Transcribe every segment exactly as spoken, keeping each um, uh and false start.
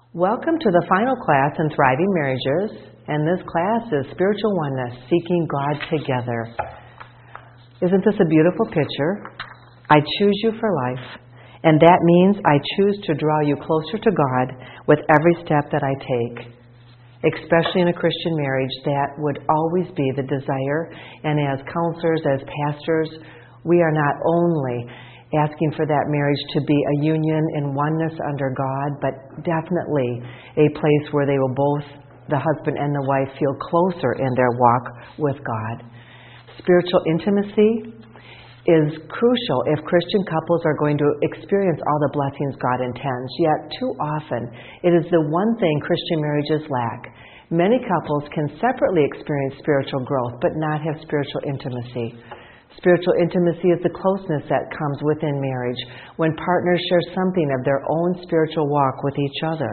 Welcome to the final class in Thriving Marriages, and this class is Spiritual Oneness, Seeking God Together. Isn't this a beautiful picture? I choose you for life, and that means I choose to draw you closer to God with every step that I take. Especially in a Christian marriage, that would always be the desire, and as counselors, as pastors, we are not only asking for that marriage to be a union in oneness under God, but definitely a place where they will both, the husband and the wife, feel closer in their walk with God. Spiritual intimacy is crucial if Christian couples are going to experience all the blessings God intends. Yet too often, it is the one thing Christian marriages lack. Many couples can separately experience spiritual growth, but not have spiritual intimacy. Spiritual intimacy is the closeness that comes within marriage when partners share something of their own spiritual walk with each other.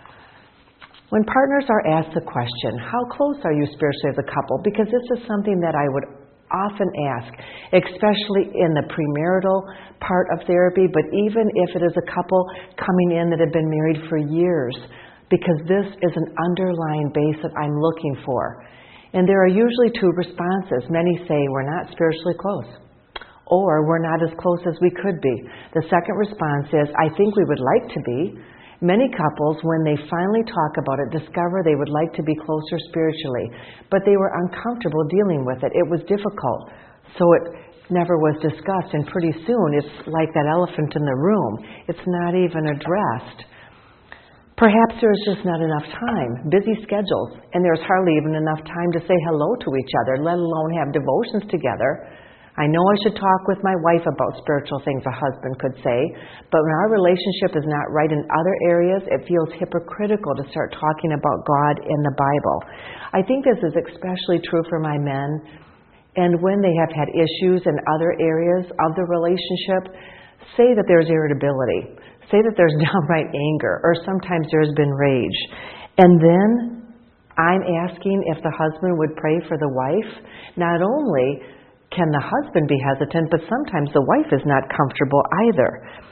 When partners are asked the question, how close are you spiritually as a couple? Because this is something that I would often ask, especially in the premarital part of therapy, but even if it is a couple coming in that have been married for years, because this is an underlying base that I'm looking for. And there are usually two responses. Many say we're not spiritually close, or we're not as close as we could be. The second response is, I think we would like to be. Many couples, when they finally talk about it, discover they would like to be closer spiritually, but they were uncomfortable dealing with it. It was difficult, so it never was discussed, and pretty soon it's like that elephant in the room. It's not even addressed. Perhaps there's just not enough time, busy schedules, and there's hardly even enough time to say hello to each other, let alone have devotions together. I know I should talk with my wife about spiritual things, a husband could say, but when our relationship is not right in other areas, it feels hypocritical to start talking about God in the Bible. I think this is especially true for my men, and when they have had issues in other areas of the relationship, say that there's irritability. Say that there's downright anger, or sometimes there's been rage. And then I'm asking if the husband would pray for the wife. Not only can the husband be hesitant, but sometimes the wife is not comfortable either.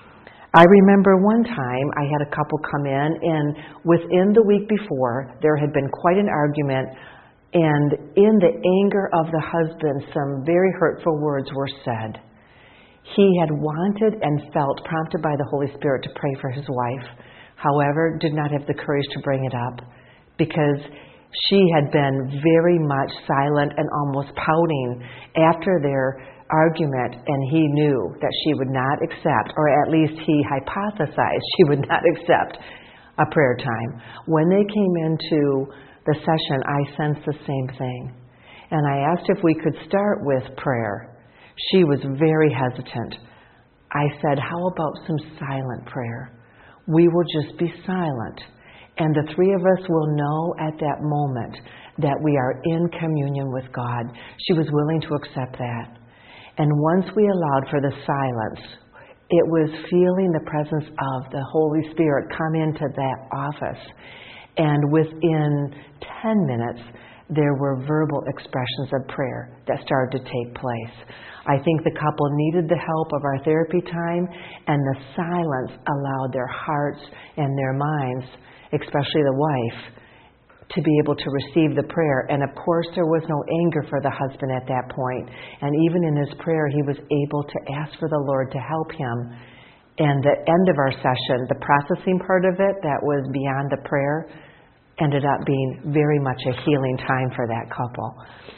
I remember one time I had a couple come in, and within the week before, there had been quite an argument, and in the anger of the husband, some very hurtful words were said. He had wanted and felt prompted by the Holy Spirit to pray for his wife. However, did not have the courage to bring it up because she had been very much silent and almost pouting after their argument, and he knew that she would not accept, or at least he hypothesized she would not accept a prayer time. When they came into the session, I sensed the same thing. And I asked if we could start with prayer. She was very hesitant. I said, how about some silent prayer? We will just be silent. And the three of us will know at that moment that we are in communion with God. She was willing to accept that. And once we allowed for the silence, it was feeling the presence of the Holy Spirit come into that office. And within ten minutes, there were verbal expressions of prayer that started to take place. I think the couple needed the help of our therapy time, and the silence allowed their hearts and their minds, especially the wife, to be able to receive the prayer. And of course, there was no anger for the husband at that point. And even in his prayer, he was able to ask for the Lord to help him. And the end of our session, the processing part of it that was beyond the prayer, ended up being very much a healing time for that couple.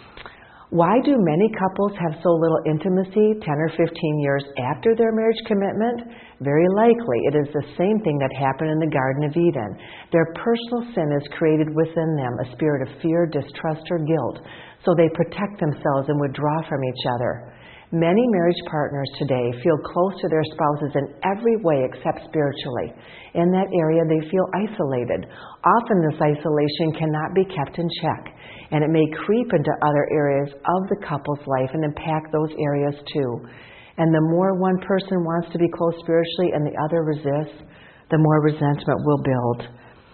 Why do many couples have so little intimacy ten or fifteen years after their marriage commitment? Very likely it is the same thing that happened in the Garden of Eden. Their personal sin has created within them a spirit of fear, distrust, or guilt, so they protect themselves and withdraw from each other. Many marriage partners today feel close to their spouses in every way except spiritually. In that area, they feel isolated. Often this isolation cannot be kept in check, and it may creep into other areas of the couple's life and impact those areas too. And the more one person wants to be close spiritually and the other resists, the more resentment will build.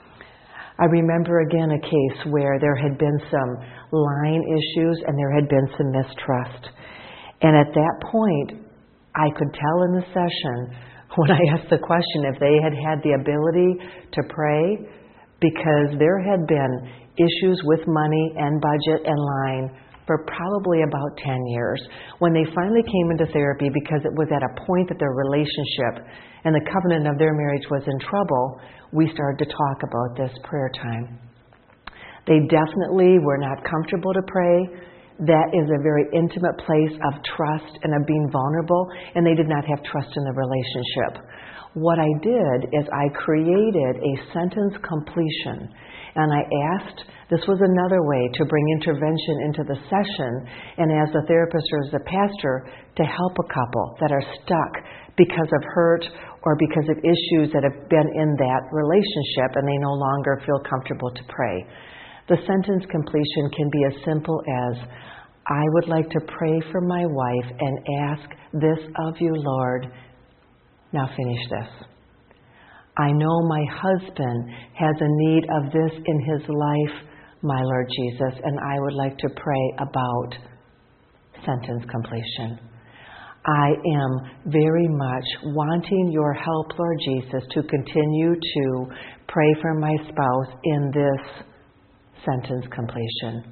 I remember again a case where there had been some lying issues and there had been some mistrust. And at that point, I could tell in the session when I asked the question if they had had the ability to pray, because there had been issues with money and budget and line for probably about ten years. When they finally came into therapy, because it was at a point that their relationship and the covenant of their marriage was in trouble, we started to talk about this prayer time. They definitely were not comfortable to pray. That is a very intimate place of trust and of being vulnerable, and they did not have trust in the relationship. What I did is I created a sentence completion, and I asked, this was another way to bring intervention into the session, and as a therapist or as a pastor, to help a couple that are stuck because of hurt or because of issues that have been in that relationship and they no longer feel comfortable to pray. The sentence completion can be as simple as, I would like to pray for my wife and ask this of you, Lord. Now finish this. I know my husband has a need of this in his life, my Lord Jesus, and I would like to pray about sentence completion. I am very much wanting your help, Lord Jesus, to continue to pray for my spouse in this sentence completion.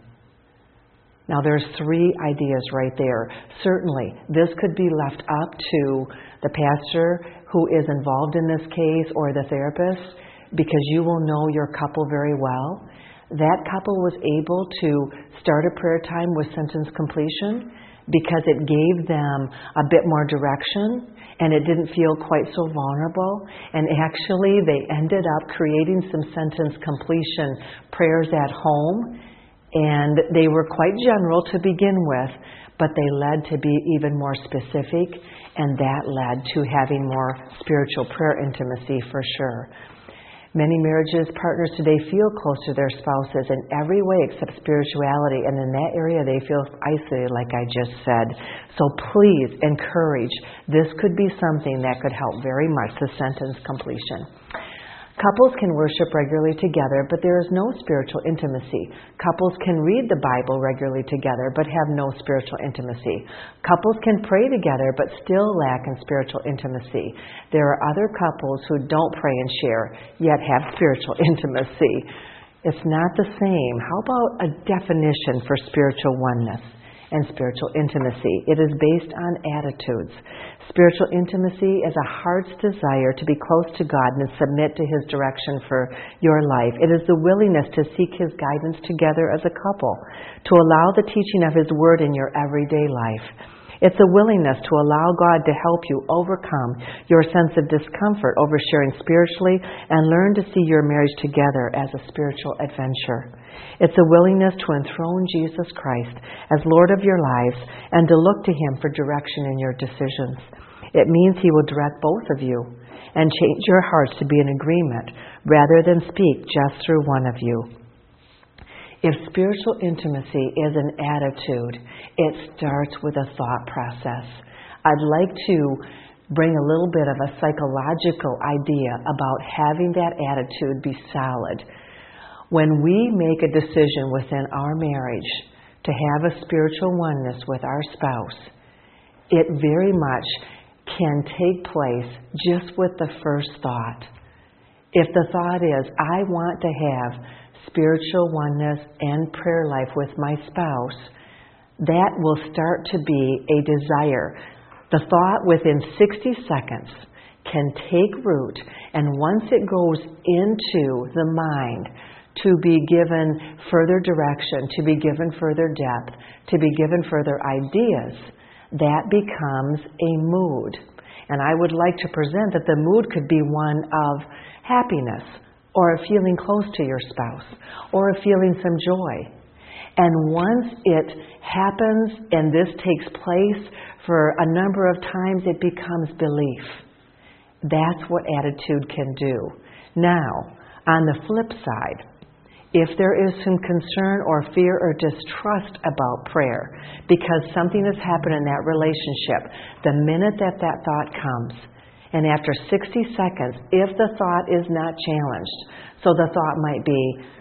Now there's three ideas right there. Certainly, this could be left up to the pastor who is involved in this case or the therapist, because you will know your couple very well. That couple was able to start a prayer time with sentence completion because it gave them a bit more direction and it didn't feel quite so vulnerable. And actually, they ended up creating some sentence completion prayers at home. And they were quite general to begin with, but they led to be even more specific, and that led to having more spiritual prayer intimacy for sure. Many marriages, partners today feel close to their spouses in every way except spirituality, and in that area they feel isolated, like I just said. So please encourage. This could be something that could help very much, the sentence completion. Couples can worship regularly together, but there is no spiritual intimacy. Couples can read the Bible regularly together, but have no spiritual intimacy. Couples can pray together, but still lack in spiritual intimacy. There are other couples who don't pray and share, yet have spiritual intimacy. It's not the same. How about a definition for spiritual oneness and spiritual intimacy? It is based on attitudes. Spiritual intimacy is a heart's desire to be close to God and submit to His direction for your life. It is the willingness to seek His guidance together as a couple, to allow the teaching of His Word in your everyday life. It's a willingness to allow God to help you overcome your sense of discomfort over sharing spiritually and learn to see your marriage together as a spiritual adventure. It's a willingness to enthrone Jesus Christ as Lord of your lives and to look to Him for direction in your decisions. It means He will direct both of you and change your hearts to be in agreement rather than speak just through one of you. If spiritual intimacy is an attitude, it starts with a thought process. I'd like to bring a little bit of a psychological idea about having that attitude be solid. When we make a decision within our marriage to have a spiritual oneness with our spouse, it very much can take place just with the first thought. If the thought is, I want to have spiritual oneness and prayer life with my spouse, that will start to be a desire. The thought within sixty seconds can take root, and once it goes into the mind, to be given further direction, to be given further depth, to be given further ideas, that becomes a mood. And I would like to present that the mood could be one of happiness, or a feeling close to your spouse, or a feeling some joy. And once it happens and this takes place for a number of times, it becomes belief. That's what attitude can do. Now, on the flip side, if there is some concern or fear or distrust about prayer because something has happened in that relationship, the minute that that thought comes, and after sixty seconds, if the thought is not challenged, so the thought might be,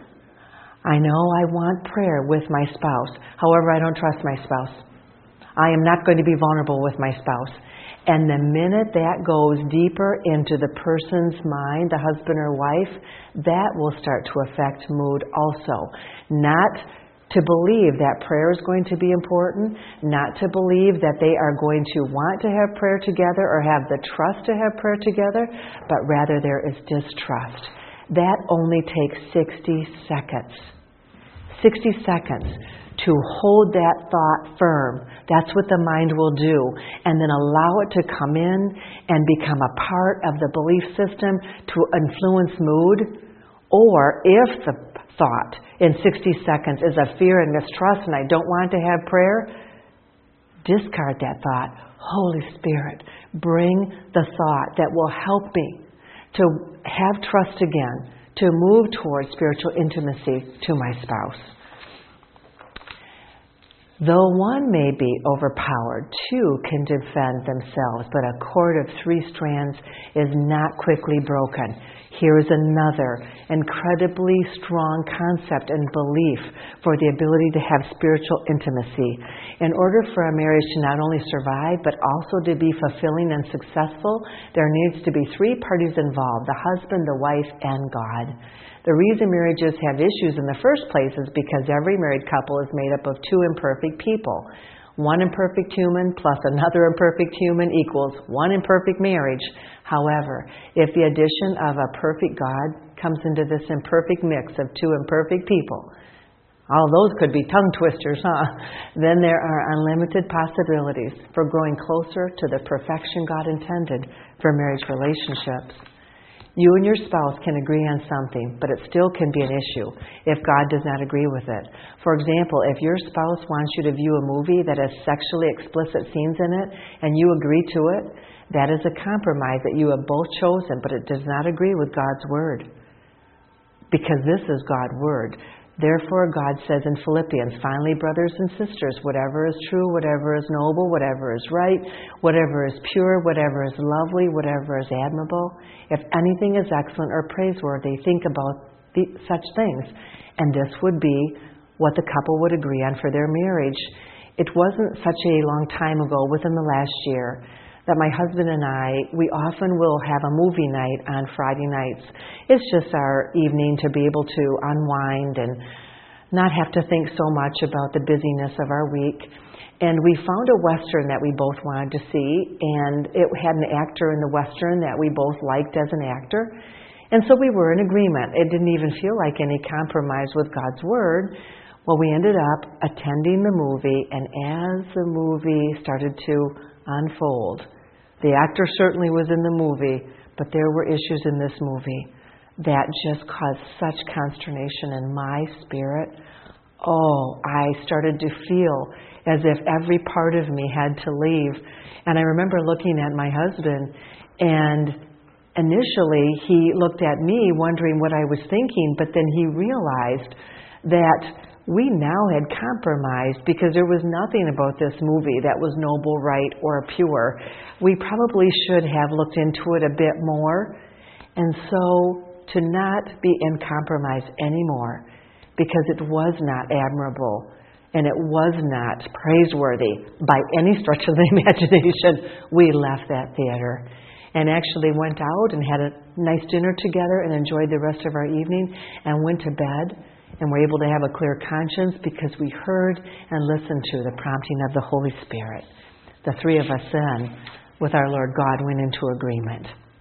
I know I want prayer with my spouse, however I don't trust my spouse. I am not going to be vulnerable with my spouse. And the minute that goes deeper into the person's mind, the husband or wife, that will start to affect mood also. Not to believe that prayer is going to be important, not to believe that they are going to want to have prayer together or have the trust to have prayer together, but rather there is distrust. That only takes sixty seconds. sixty seconds to hold that thought firm. That's what the mind will do. And then allow it to come in and become a part of the belief system to influence mood. Or if the thought in sixty seconds is of fear and mistrust and I don't want to have prayer, discard that thought. Holy Spirit, bring the thought that will help me to have trust again, to move towards spiritual intimacy to my spouse. Though one may be overpowered, two can defend themselves, but a cord of three strands is not quickly broken. Here is another incredibly strong concept and belief for the ability to have spiritual intimacy. In order for a marriage to not only survive, but also to be fulfilling and successful, there needs to be three parties involved: the husband, the wife, and God. The reason marriages have issues in the first place is because every married couple is made up of two imperfect people. One imperfect human plus another imperfect human equals one imperfect marriage. However, if the addition of a perfect God comes into this imperfect mix of two imperfect people, all those could be tongue twisters, huh? Then there are unlimited possibilities for growing closer to the perfection God intended for marriage relationships. You and your spouse can agree on something, but it still can be an issue if God does not agree with it. For example, if your spouse wants you to view a movie that has sexually explicit scenes in it and you agree to it, that is a compromise that you have both chosen, but it does not agree with God's Word. Because this is God's Word. Therefore, God says in Philippians, finally, brothers and sisters, whatever is true, whatever is noble, whatever is right, whatever is pure, whatever is lovely, whatever is admirable, if anything is excellent or praiseworthy, think about the, such things. And this would be what the couple would agree on for their marriage. It wasn't such a long time ago, within the last year, that my husband and I, we often will have a movie night on Friday nights. It's just our evening to be able to unwind and not have to think so much about the busyness of our week. And we found a Western that we both wanted to see, and it had an actor in the Western that we both liked as an actor. And so we were in agreement. It didn't even feel like any compromise with God's Word. Well, we ended up attending the movie, and as the movie started to unfold, the actor certainly was in the movie, but there were issues in this movie that just caused such consternation in my spirit. Oh, I started to feel as if every part of me had to leave. And I remember looking at my husband, and initially he looked at me wondering what I was thinking, but then he realized that we now had compromised because there was nothing about this movie that was noble, right, or pure. We probably should have looked into it a bit more. And so to not be in compromise anymore because it was not admirable and it was not praiseworthy by any stretch of the imagination, we left that theater and actually went out and had a nice dinner together and enjoyed the rest of our evening and went to bed. And we're able to have a clear conscience because we heard and listened to the prompting of the Holy Spirit. The three of us then, with our Lord God, went into agreement.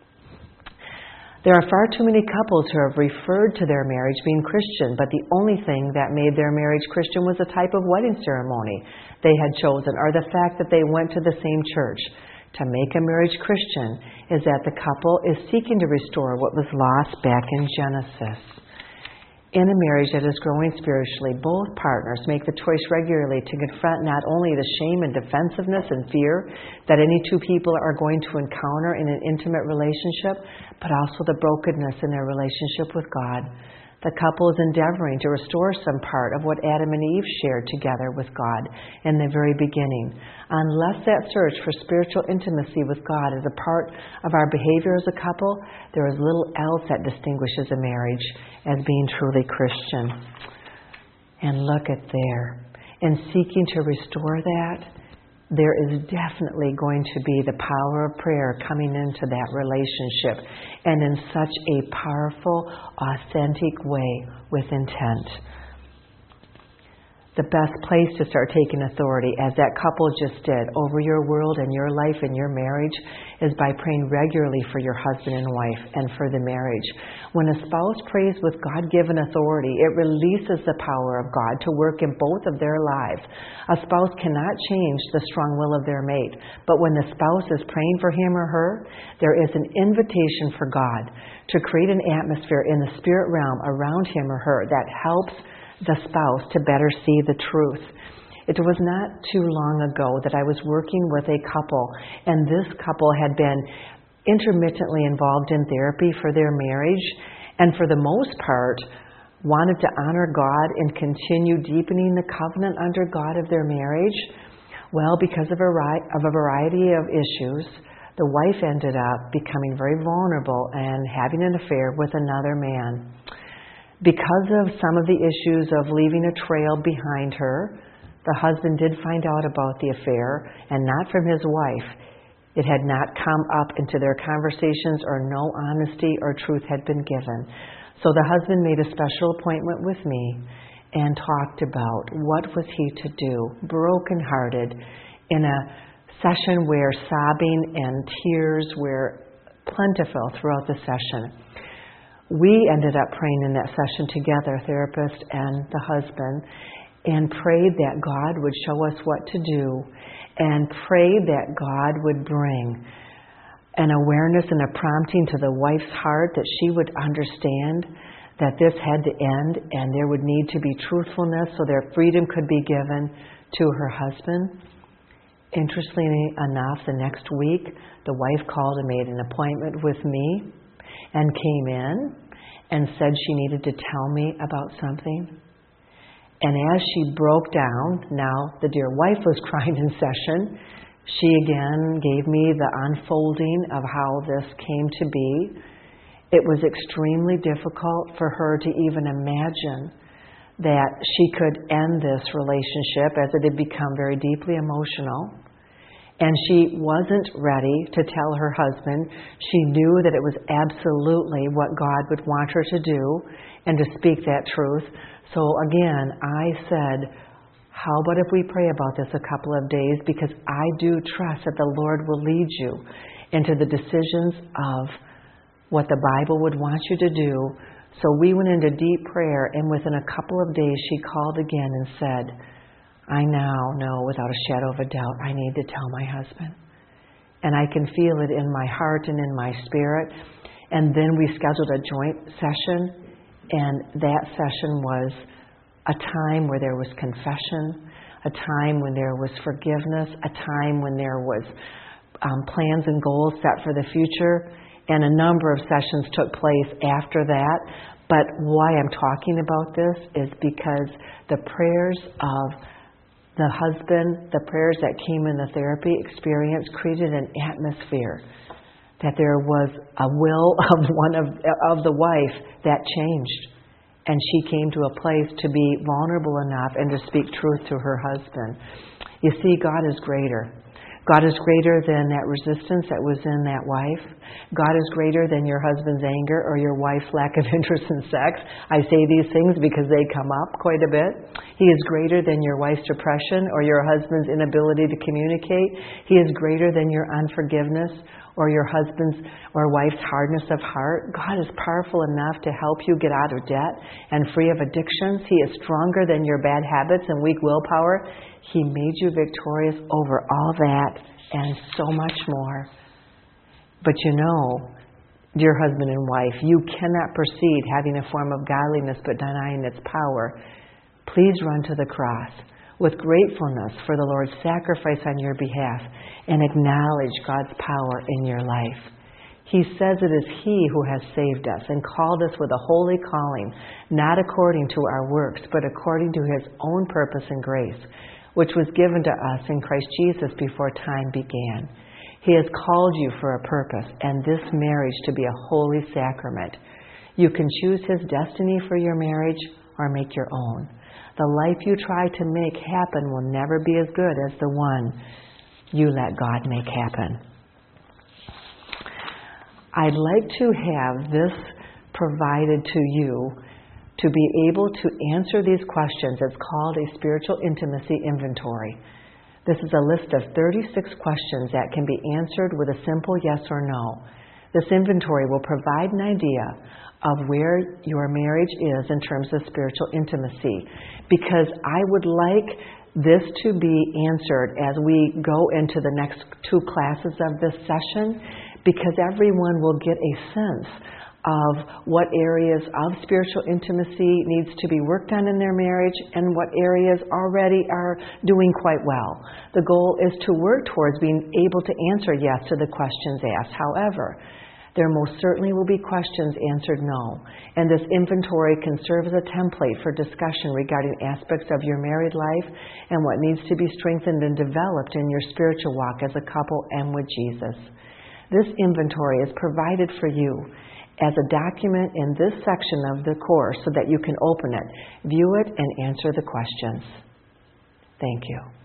There are far too many couples who have referred to their marriage being Christian, but the only thing that made their marriage Christian was a type of wedding ceremony they had chosen, or the fact that they went to the same church. To make a marriage Christian is that the couple is seeking to restore what was lost back in Genesis. In a marriage that is growing spiritually, both partners make the choice regularly to confront not only the shame and defensiveness and fear that any two people are going to encounter in an intimate relationship, but also the brokenness in their relationship with God. The couple is endeavoring to restore some part of what Adam and Eve shared together with God in the very beginning. Unless that search for spiritual intimacy with God is a part of our behavior as a couple, there is little else that distinguishes a marriage as being truly Christian. And look at there. In seeking to restore that, there is definitely going to be the power of prayer coming into that relationship, and in such a powerful, authentic way with intent. The best place to start taking authority, as that couple just did, over your world and your life and your marriage, is by praying regularly for your husband and wife and for the marriage. When a spouse prays with God-given authority, it releases the power of God to work in both of their lives. A spouse cannot change the strong will of their mate, but when the spouse is praying for him or her, there is an invitation for God to create an atmosphere in the spirit realm around him or her that helps the spouse to better see the truth. It was not too long ago that I was working with a couple, and this couple had been intermittently involved in therapy for their marriage, and for the most part wanted to honor God and continue deepening the covenant under God of their marriage. Well, because of a, of a variety of issues, the wife ended up becoming very vulnerable and having an affair with another man. Because of some of the issues of leaving a trail behind her, the husband did find out about the affair, and not from his wife. It had not come up into their conversations, or no honesty or truth had been given. So the husband made a special appointment with me and talked about what was he to do, brokenhearted, in a session where sobbing and tears were plentiful throughout the session. We ended up praying in that session together, therapist and the husband, and prayed that God would show us what to do, and prayed that God would bring an awareness and a prompting to the wife's heart that she would understand that this had to end and there would need to be truthfulness so their freedom could be given to her husband. Interestingly enough, the next week, the wife called and made an appointment with me and came in and said she needed to tell me about something. And as she broke down, now the dear wife was crying in session, she again gave me the unfolding of how this came to be. It was extremely difficult for her to even imagine that she could end this relationship, as it had become very deeply emotional. And she wasn't ready to tell her husband. She knew that it was absolutely what God would want her to do and to speak that truth. So again, I said, how about if we pray about this a couple of days? Because I do trust that the Lord will lead you into the decisions of what the Bible would want you to do. So we went into deep prayer, and within a couple of days she called again and said, I now know without a shadow of a doubt I need to tell my husband. And I can feel it in my heart and in my spirit. And then we scheduled a joint session, and that session was a time where there was confession, a time when there was forgiveness, a time when there was um, plans and goals set for the future. And a number of sessions took place after that. But why I'm talking about this is because the prayers of the husband, the prayers that came in the therapy experience created an atmosphere that there was a will of one of, of the wife that changed. And she came to a place to be vulnerable enough and to speak truth to her husband. You see, God is greater. God is greater than that resistance that was in that wife. God is greater than your husband's anger or your wife's lack of interest in sex. I say these things because they come up quite a bit. He is greater than your wife's depression or your husband's inability to communicate. He is greater than your unforgiveness or your husband's or wife's hardness of heart. God is powerful enough to help you get out of debt and free of addictions. He is stronger than your bad habits and weak willpower. He made you victorious over all that and so much more. But you know, dear husband and wife, you cannot proceed having a form of godliness but denying its power. Please run to the cross with gratefulness for the Lord's sacrifice on your behalf and acknowledge God's power in your life. He says it is He who has saved us and called us with a holy calling, not according to our works, but according to His own purpose and grace, which was given to us in Christ Jesus before time began. He has called you for a purpose, and this marriage to be a holy sacrament. You can choose His destiny for your marriage or make your own. The life you try to make happen will never be as good as the one you let God make happen. I'd like to have this provided to you to be able to answer these questions. It's called a spiritual intimacy inventory. This is a list of thirty-six questions that can be answered with a simple yes or no. This inventory will provide an idea of where your marriage is in terms of spiritual intimacy, because I would like this to be answered as we go into the next two classes of this session, because everyone will get a sense of what areas of spiritual intimacy needs to be worked on in their marriage and what areas already are doing quite well. The goal is to work towards being able to answer yes to the questions asked. However, there most certainly will be questions answered no, and this inventory can serve as a template for discussion regarding aspects of your married life and what needs to be strengthened and developed in your spiritual walk as a couple and with Jesus. This inventory is provided for you as a document in this section of the course so that you can open it, view it, and answer the questions. Thank you.